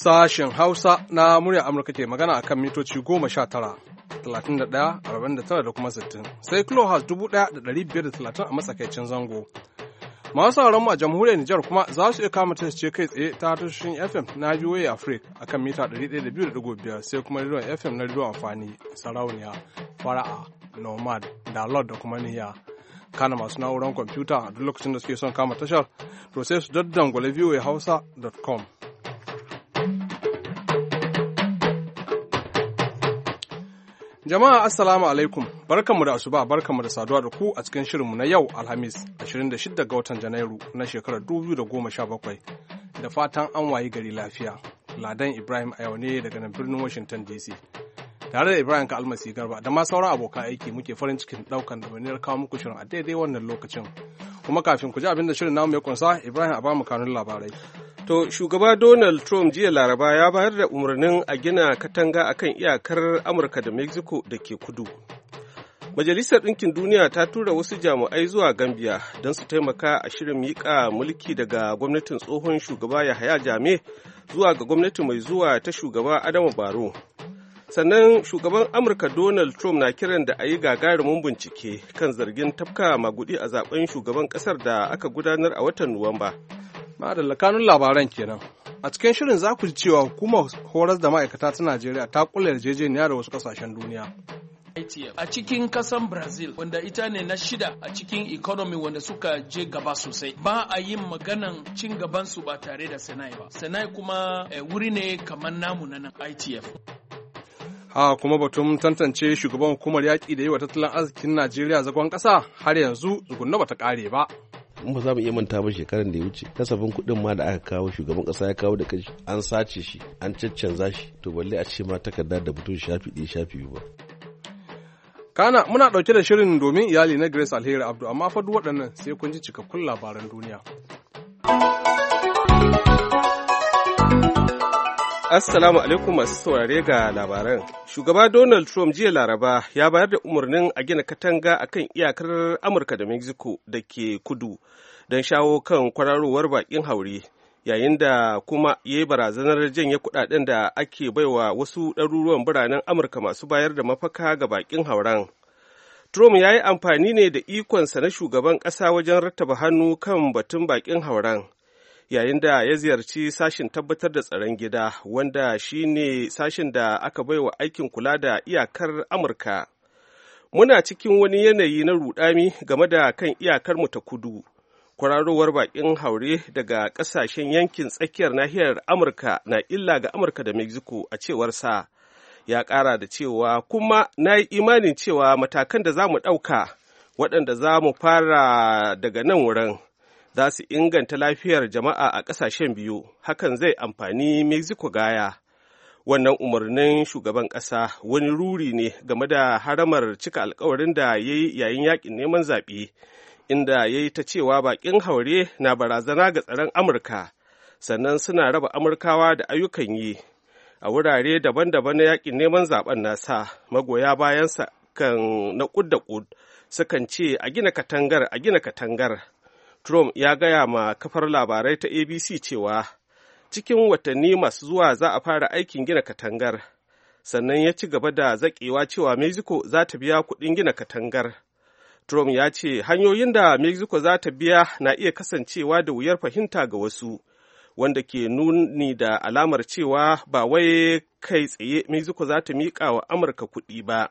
Sashen Hausa na murya Amurka ke magana akan mitoci 19, 31, 49 da kuma 60, sai kilohertz 1,530 a matsakaicin zango. Masu sauran mu a jamhuriyar Nijar kuma za su iya kama ce kai tsaye ta tashoshin FM na VOA Africa akan mita 102.5 sai kuma rediyon FM na rediyon amfani, sarauniya, fara'a, nomad, download da kuma niyya. Kana masu na'urar kwamfuta a duk lokacin da suke son kama tashar, to sai su daddangwale voahausa.com. Jama'a assalamu alaikum, barkanmu da asuba, barkanmu da saduwa da ku a cikin shirinmu na yau Alhamis 26 ga watan Janairu na shekarar 2017 da fatan an wayi gari lafiya. Ladan Ibrahim a yau ne daga nan birnin Washington DC. Tare da Ibrahim ka almasi garba da ma sauran abokan aiki muke farin cikin daukan da wani kawo muku shirin a daidai wannan lokacin. Kuma kafin ku ji abin da shirin namu ya kunsa, Ibrahim a ba mu kanun labarai. To, shugaba Donald Trump jiya Laraba ya bayar da umarnin a gina katanga akan iyakar Amurka da Mexico da ke kudu. Majalisar Ɗinkin Duniya ta tura wasu jami'ai zuwa Gambia don su taimaka a shirin miƙa mulki daga gwamnatin tsohon shugaba Yahaya Jammeh zuwa ga gwamnati mai zuwa ta shugaba Adama Barrow. Sannan shugaban Amurka Donald Trump na kiran da a yi gagarumin bincike kan zargin tafka magudi a zaben shugaban ƙasar da aka gudanar a watan Nuwamba. Madalla kanun labaran kenan. A cikin shirin za ku ji cewa hukumar horar da ma'aikata ta Najeriya ta kulle yarjejeniya da wasu kasashen duniya. A cikin kasan Brazil, wanda ita ne na shida a cikin economy wanda suka je gaba sosai, ba a yin maganan cin gabansu ba tare da Senai ba. Senai kuma wuri ne kamar namu na nan ITF. Ha kuma batun tantance shugaban hukumar yaƙi da yi wa tattalin arzikin Najeriya zagon ƙasa har yanzu zugunna bata ƙare ba. in ba za mu iya manta ba shekaran da ya wuce kasafin kuɗin ma da aka kawo shugaban ƙasa ya kawo da kashi an sace shi an caccanza shi to balle a ce ma takarda da mutum shafi ɗaya shafi biyu ba. Kana muna ɗauke da shirin domin iyali na Grace Alheri Abdu amma fa duk waɗannan sai kun ji cikakkun labaran duniya. Assalamu alaikum masu saurare ga labaran. Shugaba Donald Trump jiya Laraba ya bayar da umarnin a gina katanga a kan iyakar Amurka da Mexico da ke kudu don shawo kan kwararowar bakin haure, yayin da kuma ya yi barazanar janye kudaden da ake baiwa wasu ɗaruruwan biranen Amurka masu bayar da mafaka ga bakin hauren. Trump ya yi amfani ne da ikonsa na shugaban ƙasa wajen rattaba hannu kan batun bakin hauren, yayin da ya ziyarci sashin tabbatar da tsaron gida wanda shi ne sashin da aka baiwa aikin kula da iyakar Amurka. Muna cikin wani yanayi na rudami game da kan iyakarmu ta kudu. Kwararowar bakin haure daga ƙasashen yankin tsakiyar nahiyar Amurka na illa ga Amurka da Mexico a cewar sa. Ya ƙara da cewa kuma na yi imanin cewa matakan da za mu ɗauka waɗanda za mu fara daga nan wurin za su inganta lafiyar jama'a a ƙasashen biyu, hakan zai amfani Mexico gaya. Wannan umarnin shugaban ƙasa wani ruri ne game da haramar cika alkawarin da ya yi yayin yaƙin neman zaɓe, inda ya yi ta cewa baƙin haure na barazana ga tsaron Amurka, sannan suna raba Amurkawa da ayyukan yi. A wurare daban-daban na yaƙin neman zaɓen nasa, magoya bayansa kan na ƙud da ƙud sukan ce a gina katangar. Trump ya gaya ma kafar labarai ta ABC cewa cikin watanni masu zuwa za a fara aikin gina katangar, sannan ya ci gaba da zaƙewa cewa Mexico za ta biya kuɗin gina katangar. Trump ya ce hanyoyin da Mexico za ta biya na iya kasancewa da wuyar fahimta ga wasu, wanda ke nuni da alamar cewa ba wai kai tsaye Mexico za ta miƙa wa Amurka kuɗi ba.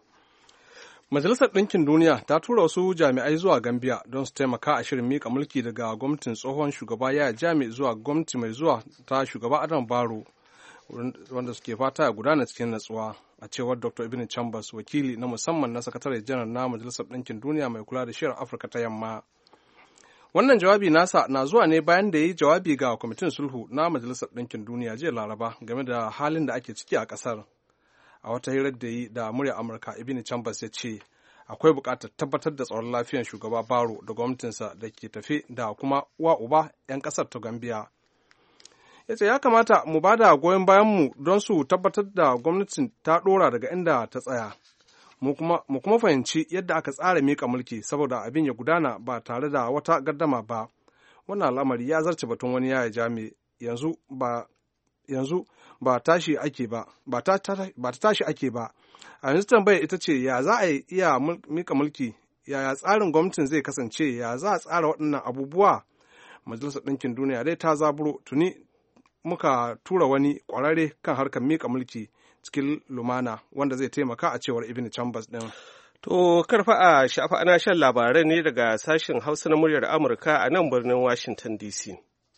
Majalisar Ɗinkin Duniya ta tura wasu jami'ai zuwa Gambia don su taimaka a shirin miƙa mulki daga gwamnatin tsohon shugaba Yahaya Jammeh zuwa gwamnati mai zuwa ta shugaba Adama Barrow, wanda suke fata ya gudana cikin natsuwa, a cewar Dr. Ibn Chambers, wakili na musamman na sakatare janar na Majalisar Ɗinkin Duniya mai kula da shiyar Afirka ta Yamma. Wannan jawabi nasa na zuwa ne bayan da ya yi jawabi ga kwamitin sulhu na Majalisar Ɗinkin Duniya jiya Laraba game da halin da ake ciki a ƙasar. A wata hirar da yi da murya Amurka, Ibn Chambers ya ce akwai buƙatar tabbatar da tsaron lafiyar shugaba Barrow da gwamnatinsa da ke tafe da kuma uwa uba 'yan ƙasar ta Gambia. Ya ce ya kamata mu ba da goyon bayanmu don su tabbatar da gwamnatin ta ɗora daga inda ta tsaya. Mu kuma fahimci yadda aka tsara miƙa mulki saboda abin ya gudana ba tare da wata gardama ba. Wannan al'amari ya zarce batun wani Yahaya Jammeh yanzu yanzu ba ta tashi ake ba. A yanzu tambayar ita ce ya za a iya mika mulki, yaya tsarin gwamnatin zai kasance, ya za a tsara waɗannan abubuwa. Majalisar Ɗinkin Duniya dai ta zaburo tuni muka tura wani ƙwararre kan harkar mika mulki cikin lumana wanda zai taimaka a cewar Ibn Chambers ɗin. To karfa a shafa ana shan labarai ne daga sashen Hausa na muryar Amurka a nan birnin Washington DC.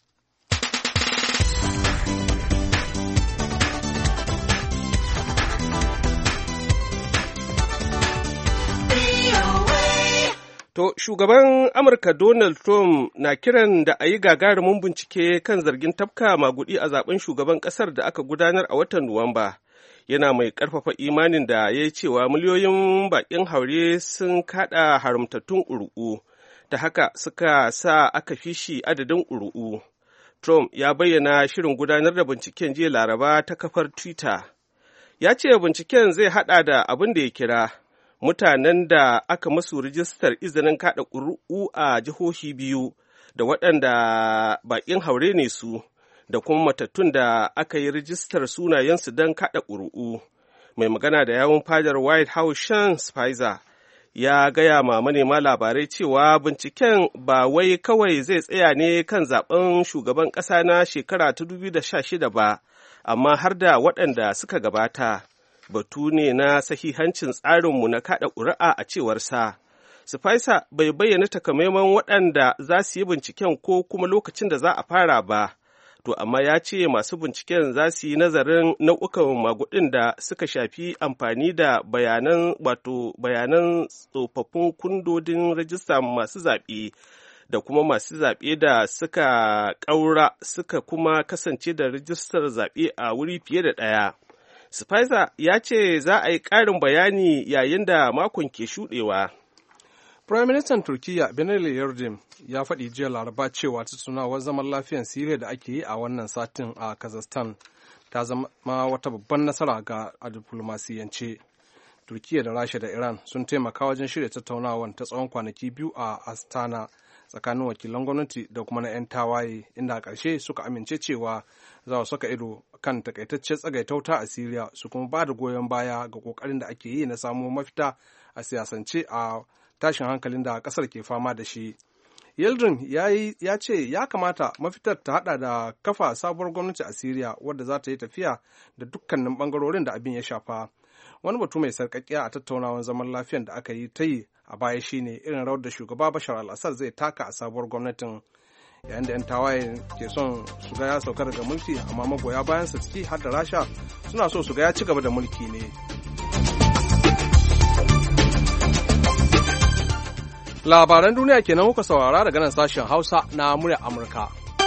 To, shugaban Amurka Donald Trump na kiran da a yi gagarumin bincike kan zargin tafka magudi a zaben shugaban ƙasar da aka gudanar a watan Nuwamba. Yana mai ƙarfafa imanin da ya yi cewa miliyoyin baƙin haure sun kaɗa haramtattun ƙuri'u, da haka suka sa aka fi shi adadin ƙuri'u. Trump ya bayyana shirin gudanar da binciken jiya Laraba ta kafar Twitter. Ya ce binciken zai haɗa da abin da ya kira mutanen da aka masu rijistar izinin kaɗa ƙuri'u a jihohi biyu da waɗanda baƙin haure ne su, da kuma matattun da aka yi rijistar sunayensu don kaɗa ƙuri'u. Mai magana da yawun fadar White House Sean Spicer ya gaya ma manema labarai cewa binciken ba wai kawai zai tsaya ne kan zaben shugaban ƙasa na shekara ta 2016 ba, amma har da waɗanda suka gabata. Batu ne na sahihancin tsarinmu na kaɗa ƙuri'a a cewarsa. Spicer bai bayyana takamaiman waɗanda za su yi binciken ko kuma lokacin da za a fara ba, to amma ya ce masu binciken za su yi nazarin nau'ukan magudin da suka shafi amfani da bayanan tsofaffin kundodin rajista masu zaɓe da kuma masu zaɓe da suka ƙaura suka kuma kasance da rajistar zaɓe a wuri fiye da ɗaya. Spicer ya ce za a yi ƙarin bayani yayin da makon ke shuɗewa. Prime Minister Turkiyya Binali Yildirim ya faɗi jiya Laraba cewa tattaunawar zaman lafiyar Siriya da ake yi a wannan satin a Kazakhstan ta zama wata babban nasara a diflomasiyance. Turkiyya da Rasha da Iran sun taimaka wajen shirya tattaunawar ta tsawon kwanaki biyu a Astana tsakanin wakilan gwamnati da kuma na 'yan tawaye, inda a ƙarshe suka amince cewa za su saka ido kan takaitaccen tsagaitauta a Siriya su kuma ba da goyon baya ga ƙoƙarin da ake yi na samo mafita a siyasance a tashin hankalin da ƙasar ke fama da shi. Yildirim ya ce ya kamata mafitar ta hada da kafa sabuwar gwamnati a Siriya wadda za ta yi tafiya da dukkanin bangarorin da abin ya shafa. Wani batu mai sarƙaƙiya a tattaunawar zaman lafiyar da aka yi ta yi a baya shine irin rawar da shugaba Bashar al-Assad zai taka a sabuwar gwamnatin, yayin da 'yan tawaye ke son su ga ya sauka daga mulki, amma magoya bayansa ciki har da Rasha suna so su ga ya ci gaba da mulki ne. Labaran duniya kenan muka saurara daga nan sashen Hausa na muryar Amurka.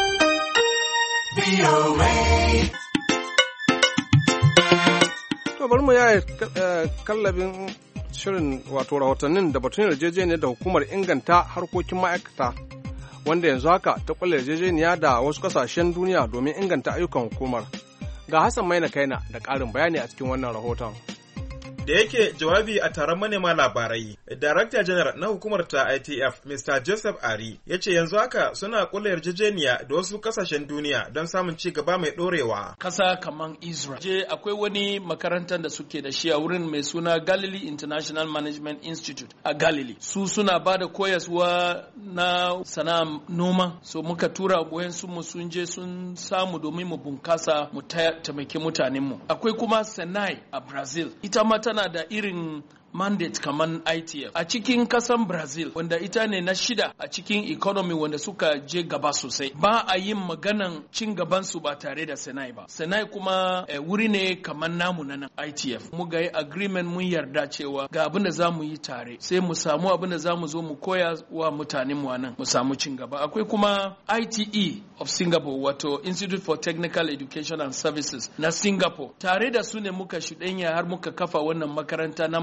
To bari mu yaya kallabin shirin wato rahotannin da batun yarjejeniyar da hukumar inganta harkokin ma'aikata wanda yanzu haka ta kulle yarjejeniya da wasu kasashen duniya domin inganta ayyukan hukumar. Ga Hassan Maina Kaina da ƙarin bayani a cikin wannan rahoton. Da yake jawabi a taron manema labarai, Darakta Janar na hukumar ta ITF, Mr. Joseph Ari, ya ce yanzu haka suna kula yarjejeniya da wasu kasashen duniya don samun ci gaba mai ɗorewa. Kasa kaman Israel. Je akwai wani makarantar da suke da shi a wurin mai suna Galilee International Management Institute a Galilee. Su suna ba da koyaswa na sana'ar noma. So muka tura wayansu mu sun je sun samu domin mu bunkasa mu taimaki mutanenmu. Akwai kuma Senai a Brazil. Ita ma tana da irin mandate kaman ITF a cikin kasan Brazil wanda ita ne na shida a cikin economy wanda suka je gaba sosai. Ba a yin maganan cin gaban su ba tare da Senai ba. Senai kuma wuri ne kaman namu na nan ITF. Mu ga agreement mun yarda cewa ga abin da za mu yi tare sai mu samu abin da za mu zo mu koya wa mutanen mu nan mu samu cin gaba. Akwai kuma ITE of Singapore wato Institute for Technical Education and Services na Singapore. Tare da su ne muka shudanya har muka kafa wannan makaranta na Model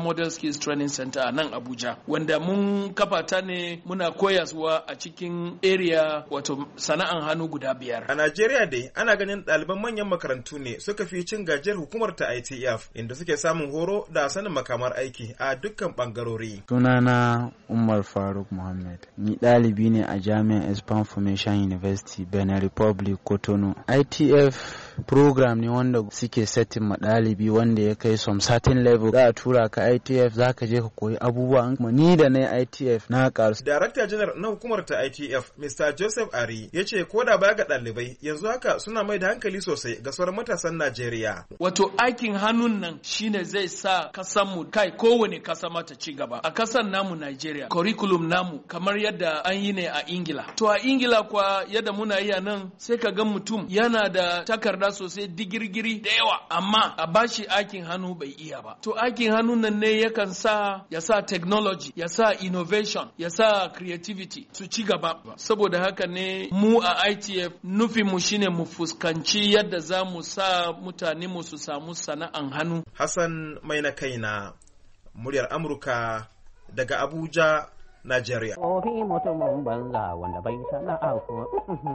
Skills Training Center a nan Abuja, wanda mun kafa ta ne muna koyaswa a cikin area wato sana'an hannu guda 5. A Najeriya dai ana ganin ɗaliban manyan makarantu ne suka fi cin gajiyar hukumar ta ITF, inda suke samun horo da sanin makamar aiki a dukkan bangarori. Sunana Umar Faruk Muhammad. Ni ɗalibi ne a Jami'ar Espan Formation University, Benin Republic, Cotonou. ITF program ne wanda suke setting ma ɗalibi wanda ya kai some certain level. Za a tura ka ITF, za ka je ka koyi abubuwa. Ni da na ITF na ƙaru. Darakta Janar na hukumar ta ITF, Mr. Joseph Ari, ya ce ko da baya ga ɗalibai, yanzu haka suna mai da hankali sosai ga sauran matasan Najeriya. Wato aikin hannun nan shine zai sa kasanmu kai kowane kasa mata ci gaba. A kasan namu Najeriya, curriculum namu kamar yadda an yi ne a Ingila. To a Ingila kwa yadda muna yi a nan sai ka ga mutum yana da takarda sosai digirgiri da yawa amma a bashi aikin hannu bai iya ba. To aikin hannun nan ne yakan sa ya sa technology, ya sa innovation, ya sa creativity su ci gaba. Saboda haka ne mu a ITF nufin mu shine mu fuskanci yadda za mu sa mutane mu su samu sana'an hannu. Hassan mai na kaina, muryar Amurka daga Abuja, Najeriya. Ofi mutumin banza wanda bai sana'a ko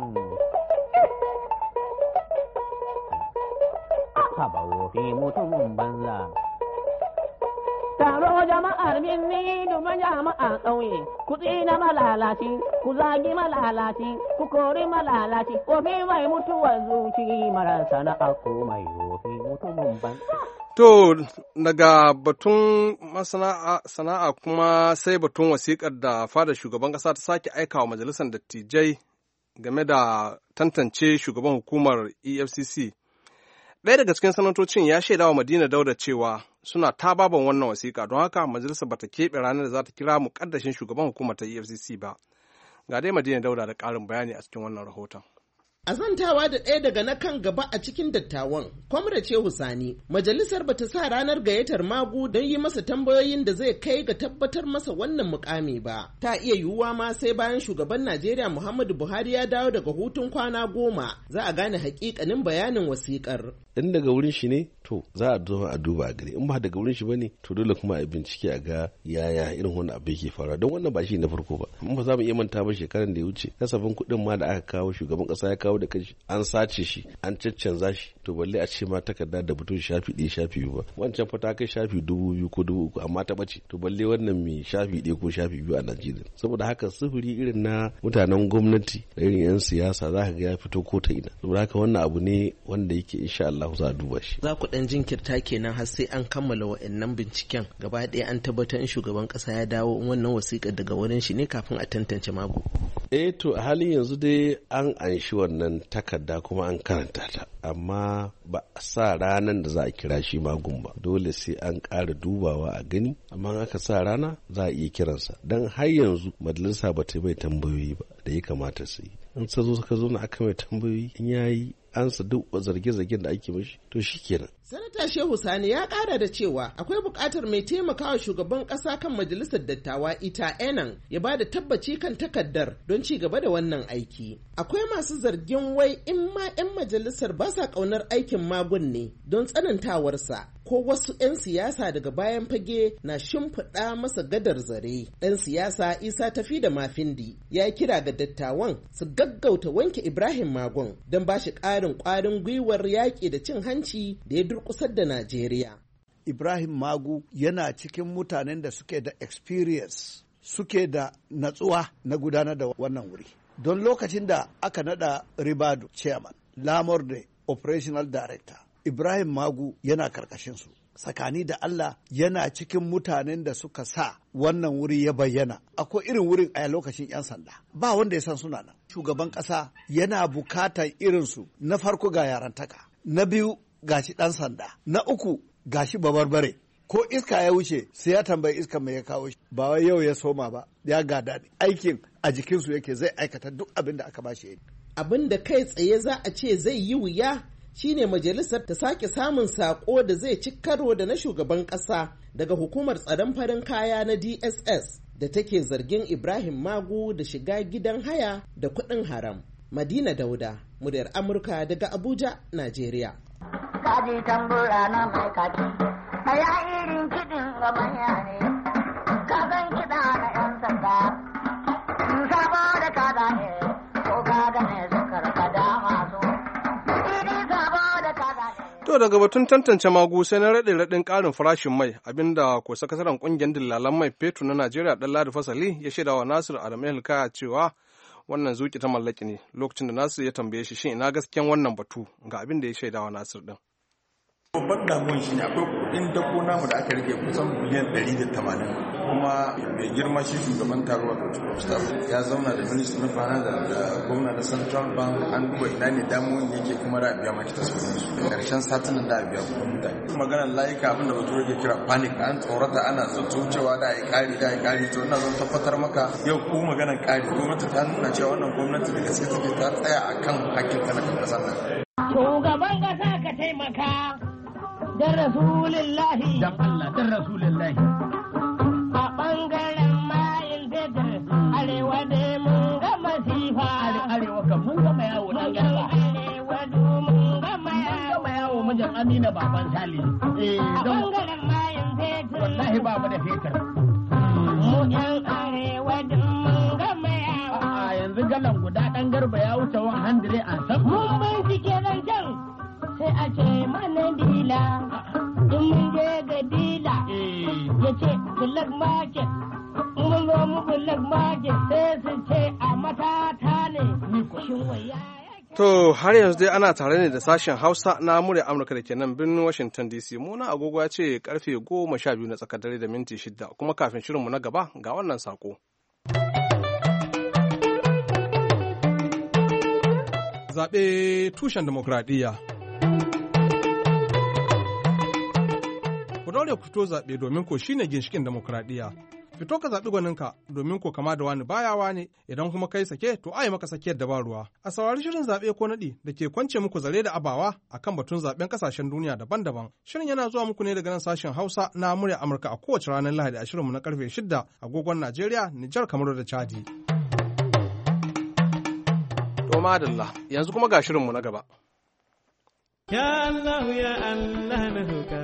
haba ofi mutumin banza. Taro jama'ar birni duba jama'ar ƙauye, ku tsina malalaci, ku zagi malalaci, ku kori malalaci, ofi mai mutuwar zuci mara sana'a ko mai ofi mutumin banza. To, daga batun sana'a kuma sai batun wasiƙar da fadar shugaban ƙasa ta sake aika wa majalisar dattijai game da tantance shugaban hukumar EFCC. Ɗaya daga cikin sanatocin ya shaida wa Madina Dauda cewa suna tababan wannan wasiƙa, don haka majalisar bata keɓe ranar da za ta kira muƙaddashin shugaban hukumar ta EFCC ba. Ga dai Madina Dauda da ƙarin bayani a cikin wannan rahoton. A zantawa da ɗaya daga na kan gaba a cikin dattawan, Kwamra Shehu Sani, majalisar bata sa ranar gayyatar Magu don yi masa tambayoyin da zai kai ga tabbatar masa wannan mukami ba. Ta iya yiwuwa ma sai bayan shugaban Najeriya Muhammadu Buhari ya dawo daga hutun kwana 10 za a gane hakikanin bayanin wasiƙar. In daga wurin shi ne, to za a zo a duba a gani. In ba daga wurin shi bane, to dole kuma a bincike a ga yaya irin wannan abu yake faruwa. Don wannan ba shi na farko ba. Mun ba za mu iya manta ba shekaran da ya wuce. Kasafin kuɗin ma da aka kawo shugaban ƙasa ya kawo da kanshi an sace shi an caccanza shi, to balle a ce ma takarda da mutum shafi 1 shafi 2 ba. Wancan fa ta kai shafi 2000 ko 3000 amma ta bace, to balle wannan mai shafi 1 ko shafi 2 a Najeriya. Saboda haka sufuri irin na mutanen gwamnati da irin 'yan siyasa za ka ga ya fito ko ta ina. Saboda haka wannan abu ne wanda yake insha Allah za a duba shi. Za ku dan jinkirta kenan har sai an kammala wa'annan binciken gaba ɗaya an tabbatar in shugaban ƙasa ya dawo wannan wasiƙar daga wurin shi ne kafin a tantance Magu. To a halin yanzu dai an anshi wannan takarda kuma an karanta ta, amma ba a sa ranar da za a kira shi Magun ba. Dole sai an ƙara dubawa a gani, amma aka sa rana za a iya kiransa. Don har yanzu majalisa ba ta bai tambayoyi ba da ya kamata su yi. In suka zo na aka mai tambayoyi in yayi ansa duk zarge-zargen da ake mashi, to shi kenan. Sanata Shehu Sani ya ƙara da cewa akwai buƙatar mai taimakawa shugaban ƙasa kan majalisar dattawa ita Enan ya ba da tabbaci kan takardar don ci gaba da wannan aiki. Akwai masu zargin wai in ma 'yan majalisar ba sa ƙaunar aikin Magun ne don tsanantawarsa, ko wasu 'yan siyasa daga bayan fage na shimfiɗa masa gadar zare. Ɗan siyasa Isa Tafi da Mafindi ya kira ga dattawan su gaggauta wanke Ibrahim Magun don ba shi ƙwarin gwiwar yaƙi da cin hanci da ya durƙusar da Najeriya. Ibrahim Magu yana cikin mutanen da suke da experience, suke da natsuwa na gudanar da wannan wuri. Don lokacin da aka nada Ribadu chairman, Lamorde operational director, Ibrahim Magu yana karkashinsu. Tsakani da Allah yana cikin mutanen da suka sa wannan wuri ya bayyana. Akwai irin wurin a lokacin 'yan sanda. Ba wanda ya san suna nan. Shugaban ƙasa yana bukatar irinsu. Na farko ga yarantaka. Na biyu gashi ɗan sanda. Na uku gashi babarbare. Ko iska ya wuce sai ya tambayi iska mai ya kawo shi. Ba wai yau ya soma ba, ya gada ne. Aikin a jikinsu yake, zai aikata duk abin da aka bashi yi. Abin da kai tsaye za a ce zai yi wuya shine majalisar ta sake samun sako da zai ci karo da na shugaban ƙasa daga hukumar tsaron farin kaya na DSS da take zargin Ibrahim Magu da shiga gidan haya da kuɗin haram. Madina Dauda, muryar Amurka daga Abuja, Najeriya. Kaji tambura na mai kaki, a irin kiɗin ga manya ne ka san kiɗa na 'yan sanda saboda ka gane ko ka gane zakar ka dama su saboda ka gane. To daga batun tantance magu sai na raɗin ƙarin farashin mai abinda ko sakataren ƙungiyar dillalan mai fetur na Najeriya Ɗanladi Fasali ya shaidawa Nasir Adamu Hilkaya cewa wannan zuki ta mallaki ne. Lokacin da Nasir ya tambaye shi shin ina gaskiyan wannan batu ga abin da ya shaidawa Nasir din. Babban damuwan shi ne akwai kuɗin dako namu da aka rage kusan biliyan 180 kuma mai girma shi shugaban taruwa da staff ya zauna da ministry na fana da gwamna na central bank an duba ina ne damuwan yake kuma da biya maki tasiri su karshen satin da biya kuɗin mutane maganar layuka abinda bature ke kira panic an tsorata ana zato cewa da ai kari to ina zan tabbatar maka yau ko maganar kari gwamnati ta nuna cewa wannan gwamnati da gaske take ta tsaya akan hakkin talakan kasar nan. Shugaban kasa ka taimaka dan Rasulullahi dan Allah dan Rasulullahi a bangaren mayin fetur arewa ne mun ga masifa arewa kan mun gama yawo dan garba arewa mun gama yawo mijin Amina baban Sali a bangaren mayin fetur wallahi ba mu da fetur mu yan arewa mun gama yawo a yanzu galan guda dan garba ya wuce 100 an san mun bincike nan can sai a ce mana dila in mun je ga dila ya ce black market mun zo mu black market sai su ce a matata ne shin waya. To har yanzu dai ana tare ne da sashen Hausa na murya Amurka da ke nan birnin Washington DC. Muna agogo ya ce karfe 12 na tsakar dare da minti 6 kuma kafin shirinmu na gaba ga wannan sako. Zaɓe tushen demokradiyya. Ku daure ku fito zaɓe domin ko shine ginshikin demokradiyya. Fito ka zaɓi gwaninka domin ko kama da wani bayawa ne idan kuma kai sake to ai maka sakiyar da ba ruwa. A saurari shirin zaɓe ko naɗi da ke kwance muku zare da abawa akan batun zaɓen ƙasashen duniya daban-daban. Shirin yana zuwa muku ne daga nan sashen Hausa na murya Amurka a kowace ranar Lahadi a shirinmu na karfe 6 agogon Najeriya, Nijar, Kamaru da Chadi. To madalla, yanzu kuma ga shirinmu na gaba. Ya Allah ya Allah na roƙa.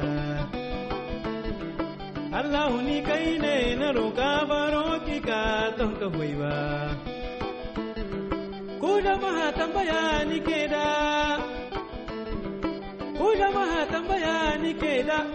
Allah ni kai ne na roƙa baro ki ka don ka hoyi ba. Ku jama'a tambaya ni ke da. Ku jama'a tambaya ni ke da.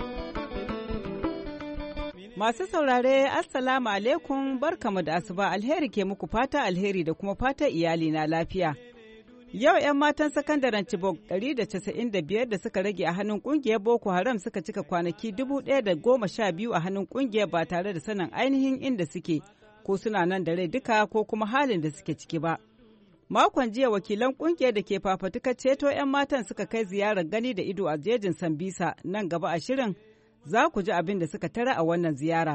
Masu saurare, Assalamu alaikum, barkamu da asuba, alheri ke muku fata alheri da kuma fata iyali na lafiya. Yau 'yan matan sakandaren Chibok 195 da suka rage a hannun kungiyar Boko Haram suka cika kwanaki 1,012 a hannun kungiyar ba tare da sanin ainihin inda suke ko suna nan da rai duka ko kuma halin da suke ciki ba. Makon jiya wakilan kungiyar da ke fafatukar ceto 'yan matan suka kai ziyarar gani da ido a jejin Sambisa. Nan gaba a shirin za ku ji abin da suka tara a wannan ziyara.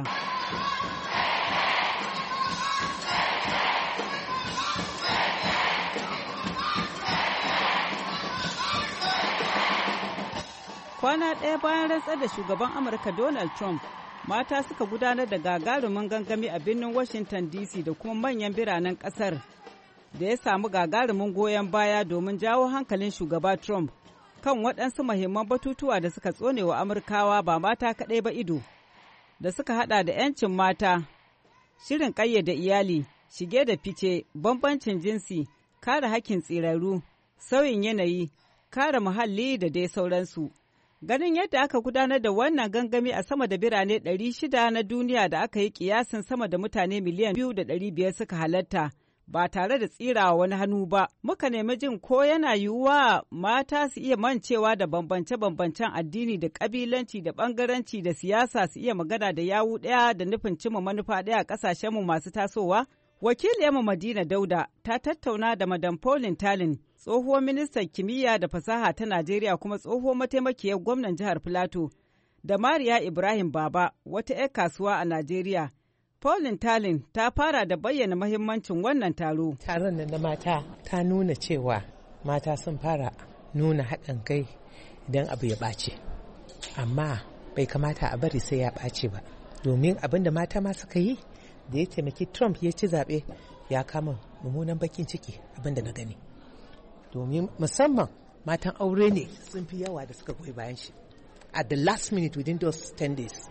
Kwana ɗaya bayan rantsar da shugaban Amurka Donald Trump, mata suka gudanar da gagarumin gangami a birnin Washington DC da kuma manyan biranen ƙasar da ya samu gagarumin goyon baya domin jawo hankalin shugaba Trump kan waɗansu muhimman batutuwa da suka tsone wa Amurkawa ba mata kaɗai ba ido, da suka haɗa da 'yancin mata, shirin ƙayyade iyali, shige da fice, bambancin jinsi, kare hakkin tsirarru, sauyin yanayi, kare muhalli da dai sauransu. Ganin yadda aka gudanar da wannan gangami a sama da birane 600 na duniya da aka yi kiyasin sama da mutane miliyan 2.5 suka halatta ba tare da tsirawa wani hannu ba, muka nemi jin ko yana yiwuwa mata su iya mancewa da bambance-bambancen addini da ƙabilanci da ɓangaranci da siyasa su iya magana da yawu ɗaya da nufin cimma manufa ɗaya a ƙasashenmu masu tasowa. Wakiliyarmu Madina Dauda ta tattauna da Madam Pauline Talin, tsohuwar ministan kimiyya da fasaha ta Najeriya kuma tsohuwar mataimakiyar gwamnan jihar Filato, da Mariya Ibrahim Baba, wata 'yar kasuwa a Najeriya. Pauline Talin ta fara da bayyana mahimmancin wannan taro. Taron nan na mata ta nuna cewa mata sun fara nuna haɗin kai idan abu ya ɓace. Amma bai kamata a bari sai ya ɓace ba. Domin abin da mata ma suka yi da ya taimaki Trump ya ci zaɓe ya kama mummunan bakin ciki abin da na gani. Domin musamman matan aure ne sun fi yawa da suka goyi bayan shi. At the last minute within those 10 days.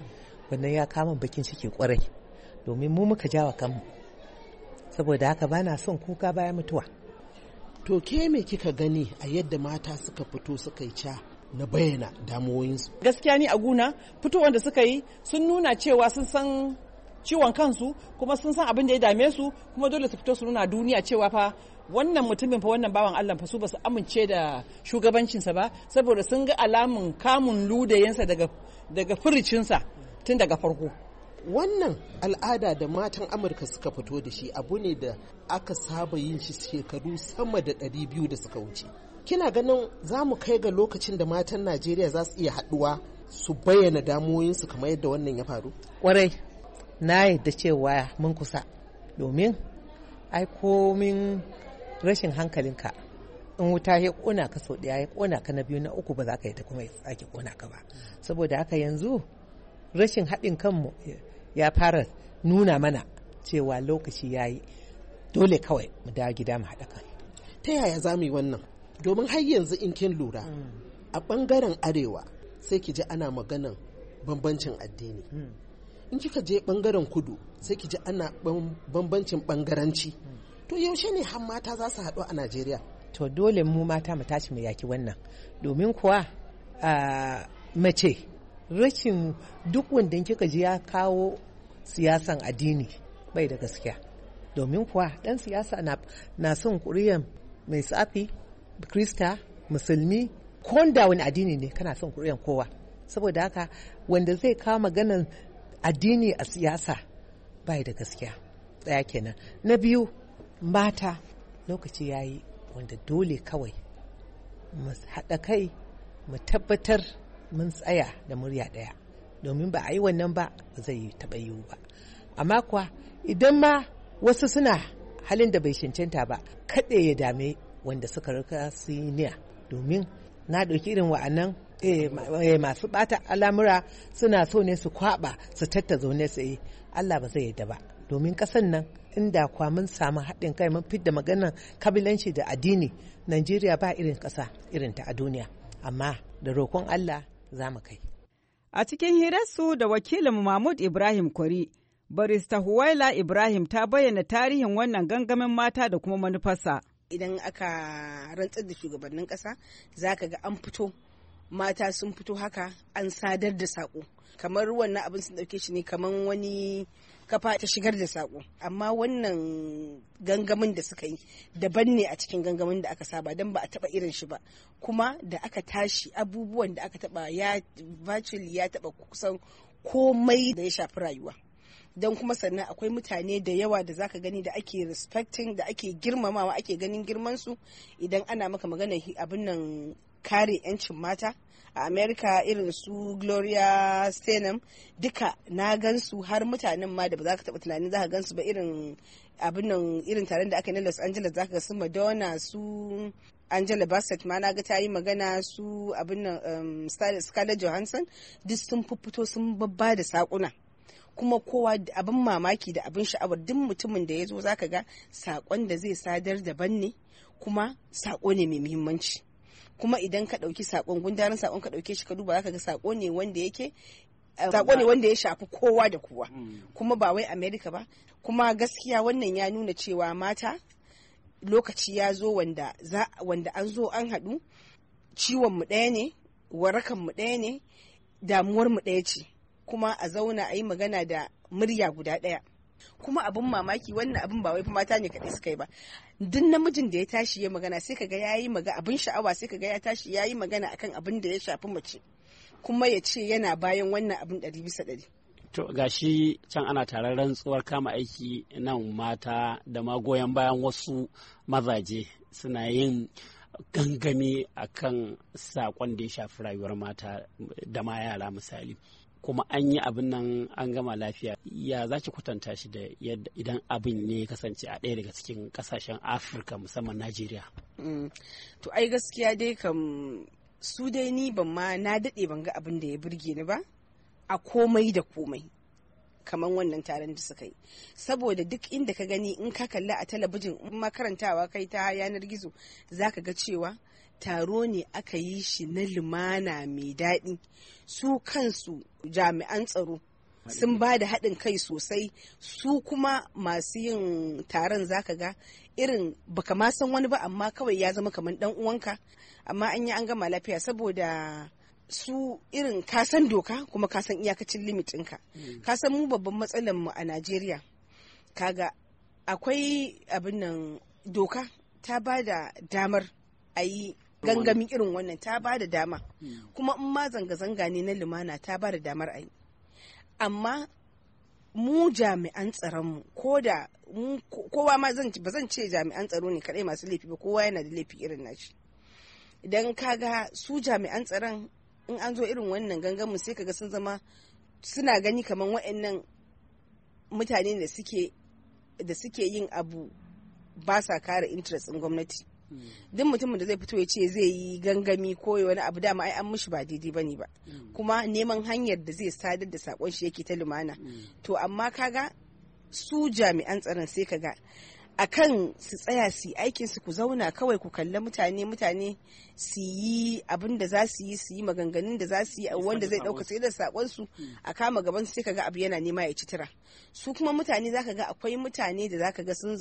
wannan ya kama bakin ciki kwarai domin mu muka jawa kanmu, saboda haka bana son kuka bayan mutuwa. To ke me kika gani a yadda mata suka fito suka yi ca na bayyana damuwoyinsu? Gaskiya ni a guna fitowar da suka yi sun nuna cewa sun san ciwon kansu kuma sun san abin da ya dame su, kuma dole su fito su nuna duniya cewa fa wannan mutumin fa wannan bawan Allah fa su ba su amince da shugabancinsa ba, saboda sun ga alamun kamun ludayensa daga furicinsa tun daga farko. Wannan al'ada da matan Amurka suka fito da shi abu ne da aka saba yin shi shekaru sama da 200 da suka wuce. Kina ganin za mu kai ga lokacin da matan Najeriya za su iya haɗuwa su bayyana damuwoyinsu kamar yadda wannan ya faru? Kwarai, na yadda cewa mun kusa, domin ai komin rashin hankalinka in wuta ya kona ka sau ɗaya ya kona ka na biyu na uku ba za ka yi ta kuma ya sake kona ka ba. Saboda haka yanzu rashin haɗin kanmu ya fara nuna mana cewa lokaci ya yi, dole kawai mu dawo gida mu haɗa kan. Ta yaya za mu yi wannan? Domin har yanzu in kin lura a ɓangaren arewa sai ki ji ana maganan bambancin addini. In kika je ɓangaren kudu sai ki ji ana bambancin ɓangaranci. To yaushe ne har mata za su haɗu a Najeriya? To dole mu mata mu tashi mu yaki wannan, domin kuwa mace rashin duk wanda kika ji ya kawo siyasan addini bai da gaskiya, domin kuwa ɗan siyasa na son kuriyan mai tsafi, krista, musulmi, ko da wani addini ne kana son kuriyan kowa. Saboda haka wanda zai kawo maganan addini a siyasa bai da gaskiya. Ɗaya kenan. Na biyu, mata lokaci ya yi wanda dole kawai mu haɗa kai mu tabbatar mun tsaya da murya ɗaya, domin ba a yi wannan ba zai taɓa yiwu ba. Amma kuwa idan ma wasu suna halin da bai cancanta ba, kaɗai ya dame wanda suka rika su yi niyya, domin na ɗauki irin wa'annan masu ɓata al'amura suna so ne su kwaɓa su tattazo ne su yi. Allah ba zai yadda ba, domin ƙasan nan inda kwa mun samu haɗin kai mun fidda maganar kabilanci da addini, Najeriya ba irin ƙasa irin ta a duniya, amma da roƙon Allah za mu kai. A cikin hirarsu da wakilin Mahmud Ibrahim Kwari, barista Huwaila Ibrahim ta bayyana tarihin wannan gangamin mata da kuma manufarsa. Idan aka rantsar da shugabannin ƙasa za ka ga an fito, mata sun fito haka an sadar da saƙo. Kamar wannan abin sun ɗauke shi ne kamar wani kafa ta shigar da saƙo. Amma wannan gangamin da suka yi daban ne a cikin gangamin da aka saba, don ba a taɓa irin shi ba. Kuma da aka tashi abubuwan da aka taɓa ya virtually ya taɓa kusan komai da ya shafi rayuwa. Don kuma sannan akwai mutane da yawa da zaka gani da ake respecting, da ake girmamawa, ake ganin girmansu idan ana maka magana abin nan kare 'yancin mata. A America irin su Gloria Steinem duka na gansu, har mutanen ma da ba za ka taɓa tunanin za ka gansu ba, irin abin nan irin taron da aka yi na Los Angeles za ka ga su Madonna, su Angela Bassett ma na ga ta yi magana, su abin nan Scarlett Johansson duk sun fito sun babba da saƙuna. Kuma kowa abin mamaki da abin sha'awar duk mutumin da ya zo za ka ga saƙon da zai sadar daban ne, kuma saƙo ne mai muhimmanci. Kuma idan ka ɗauki saƙon gundarin saƙon ka ɗauke shi ka duba zaka ga saƙo ne wanda yake saƙo ne wanda ya shafi kowa da kowa, kuma ba wai America ba. Kuma gaskiya wannan ya nuna cewa mata lokaci ya zo wanda an zo an haɗu, ciwon mu ɗaya ne, warakan mu ɗaya ne, damuwar mu ɗaya ce, kuma a zauna a yi magana da murya guda ɗaya. Kuma abin mamaki wannan abin ba wai mata ne kaɗai suka yi ba, duk namijin da ya tashi ya magana sai kaga ya yi magana abin sha'awa, sai kaga ya tashi ya yi magana akan abin da ya shafi mace, kuma ya ce yana bayan wannan abin 100%. To gashi can ana taron rantsuwar kama aiki nan mata da magoyan bayan wasu mazaje suna yin gangami akan saƙon da ya shafi rayuwar mata da ma yara misali. Kuma an yi abin nan an gama lafiya. Ya za ki kwatanta shi da yadda idan abin ne ya kasance a ɗaya daga cikin ƙasashen Afirka musamman Najeriya? To ai gaskiya dai kam su dai ni ban ma na daɗe ban ga abin da ya burge ni ba a komai da komai kamar wannan taron da suka yi. Saboda duk inda ka gani in ka kalla a talabijin in ma karantawa kai ta yanar gizo za ka ga cewa taro ne aka yi shi na lumana mai daɗi. Su kansu jami'an tsaro sun ba da haɗin kai sosai. Su kuma masu yin taron zaka ga irin baka ma san wani ba amma kawai ya zama kamar dan uwanka, amma an yi an gama lafiya saboda su irin kasan doka kuma kasan iyakacin limitinka. Kasan mu babban matsalar mu a Najeriya, kaga akwai abin nan, doka ta ba da damar a yi gangamin irin wannan, ta ba da dama, kuma in ma zanga-zanga ne na lumana ta ba da damar a yi. Amma mu jami'an tsaronmu, ko da kowa ma ba zan ce jami'an tsaro ne kadai masu laifi ba, kowa yana da laifi irin nashi. Idan kaga su jami'an tsaron in an zo irin wannan gangamin sai kaga sun zama suna gani kamar waɗannan mutane da suke yin abu ba sa kare interest in gwamnati. Duk mutumin da zai fito ya ce zai yi gangami ko wani abu, dama ai an mishi ba daidai bane ba, kuma neman hanyar da zai sadar da sakon shi yake ta lumana. To amma kaga su jami'an tsaron sai kaga akan su tsaya su aikin su, ku zauna kawai ku kalli mutane su yi abin da za su yi maganganun da za su yi, wanda zai dauka sai da sakon su a kama gaban su, sai kaga abu yana nema ya ci tira. Su kuma mutane zaka ga akwai mutane da zaka ga sun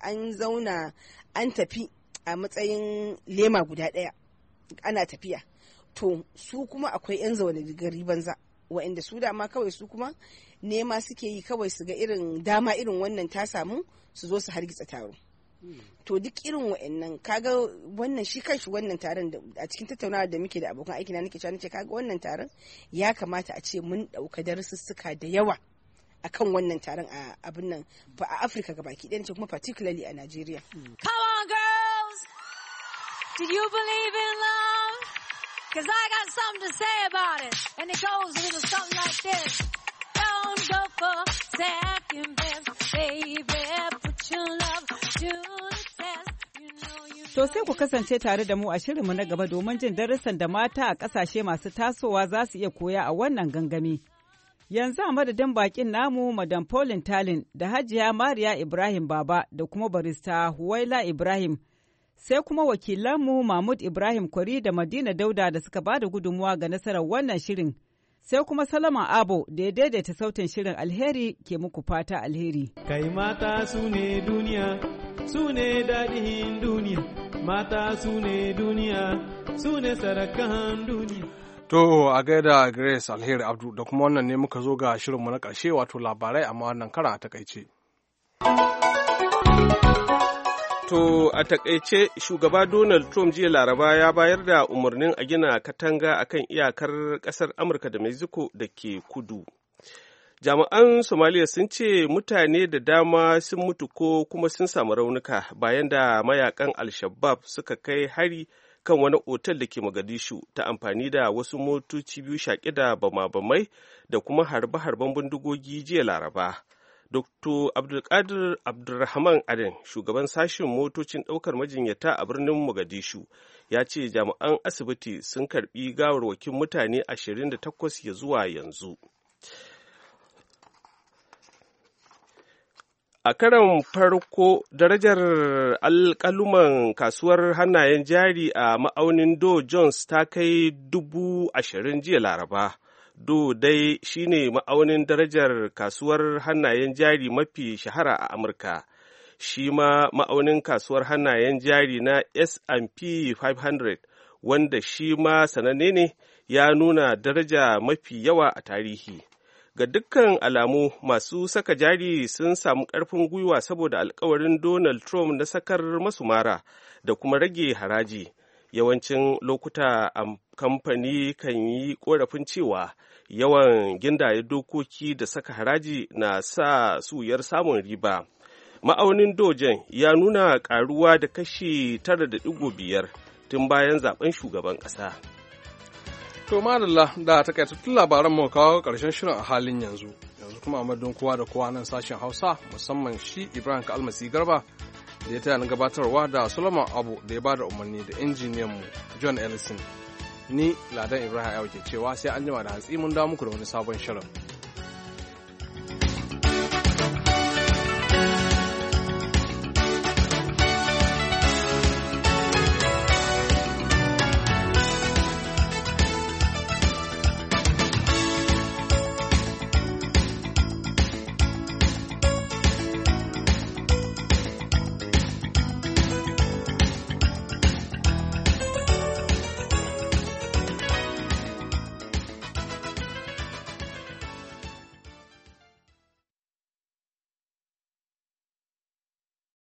zauna an tafi a matsayin lema guda ɗaya ana tafiya. To su kuma akwai 'yan zaune gari banza wa'anda su dama kawai su kuma nema suke yi kawai su ga irin dama irin wannan ta samu su zo su hargitsa taro. To duk irin wa'annan kaga wannan shi kanshi wannan taron a cikin tattaunawa da muke da abokan aiki na nake cewa nace kaga wannan taron ya kamata a ce mun dauka darussuka da yawa akan wannan taron a abin nan a Afirka gabaki ɗaya, kuma particularly a Najeriya. Come on girls, did you believe in love? 'Cause I got something to say about it, and it goes a little something like this. Don't go for second best, baby, put your love to the test. You know you. To sai ku kasance tare da mu a shirinmu na gaba domin jin darussan da mata a ƙasashe masu tasowa za su iya koya a wannan gangami. Yanzu a madadin bakin namu Madam Pauline Talin da Hajiya Mariya Ibrahim Baba da kuma barista Huwaila Ibrahim, sai kuma wakilanmu Mahmud Ibrahim Kwari da Madina Dauda da suka ba da gudunmuwa ga nasarar wannan shirin, sai kuma Salama Abo da ya daidaita sautin shirin. Alheri ke muku fata alheri. Kai mata su ne duniya, su ne daɗin duniya, mata su ne duniya, su ne sarakan duniya. To a gaida Grace Alheri Abdu, da kuma wannan ne muka zo ga shirinmu na ƙarshe, wato labarai amma wannan karan a takaice. To a takaice shugaba Donald Trump jiya Laraba ya bayar da umarnin a gina katanga akan iyakar ƙasar Amurka da Mexico da ke kudu. Jami'an Somaliya sun ce mutane da dama sun mutu ko kuma sun samu raunuka bayan da mayakan Al-Shabaab suka kai hari kan wani otal da ke Mogadishu ta amfani da wasu motoci biyu shaƙi da bama-bamai da kuma harbe-harben bindigogi jiya Laraba. Dr. Abdulkadir Abdulrahman Aden, shugaban sashen motocin ɗaukar majinyata a birnin Mogadishu, ya ce jami'an asibiti sun karɓi gawarwakin mutane 28 ya zuwa yanzu. A karon farko, darajar alƙaluman kasuwar hannayen jari a ma'aunin Dow Jones ta kai 20,000 jiya Laraba. Dow dai shine ma'aunin darajar kasuwar hannayen jari mafi shahara a Amurka. Shi ma ma'aunin kasuwar hannayen jari na S&P 500, wanda shi ma sananne ne, ya nuna daraja mafi yawa a tarihi. Ga dukkan alamu masu saka jari sun samu ƙarfin gwiwa saboda alkawarin Donald Trump na sakar masu mara da kuma rage haraji. Yawancin lokuta kamfani kan yi ƙorafin cewa yawan gindaye dokoki da saka haraji na sa suyar samun riba. Ma'aunin dojen ya nuna ƙaruwa da kashi 9.5 tun bayan zaben shugaban ƙasa. To madalla da takaitattun labaran mu kawo ƙarshen shirin a halin yanzu kuma a madadin kowa da kowa nan sashen Hausa, musamman shi Ibrahim Kalmasi Garba da ya taya na gabatarwa, da Solomon Abu da ya bada umarni, da injiniyan mu John Ellison. Ni Ladan Ibrahim Ayo ke cewa sai an jima da hantsi mun dawo muku da wani sabon shirin.